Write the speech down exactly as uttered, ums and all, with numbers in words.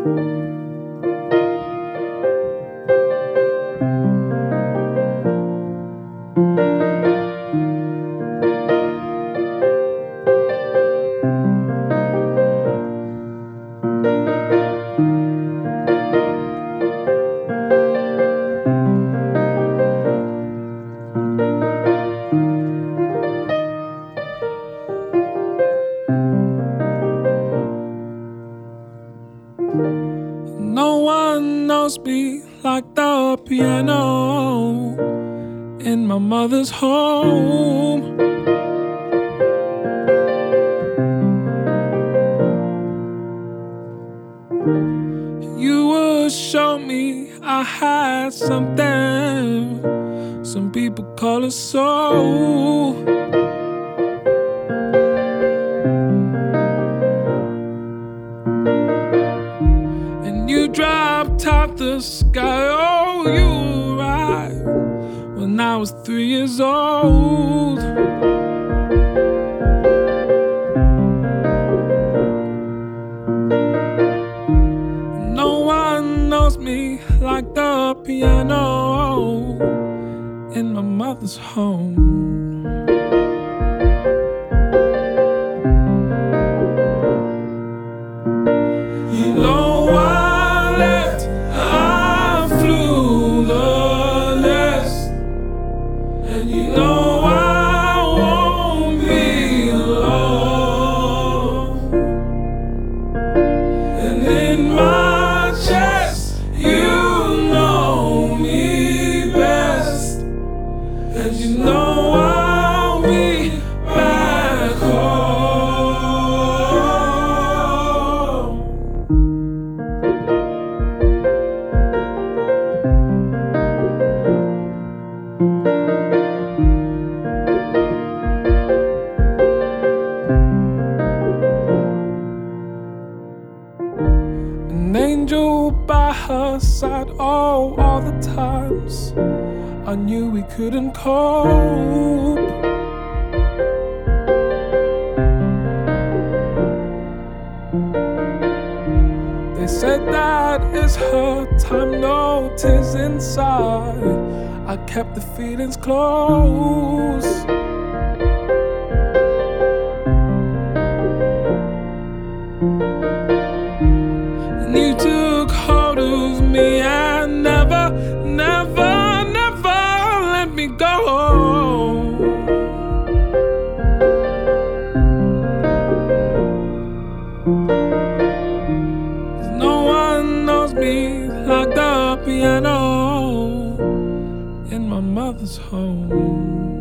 No one knows me like the piano in my mother's home. You would show me I had something some people call a soul. And you dropped out the sky, oh, you arrived when I was three years old. No one knows me like the piano in my mother's home. You know I left, I flew the nest, and you know I won't be alone. And in my chest, you know me best, and you know I'll be back home. An angel by her side, oh, all the times I knew we couldn't cope. They said that it's her time, no tears inside. I kept the feelings close. And you took hold of me and never, never, never let me go. Cause no one knows me like the piano in my mother's home.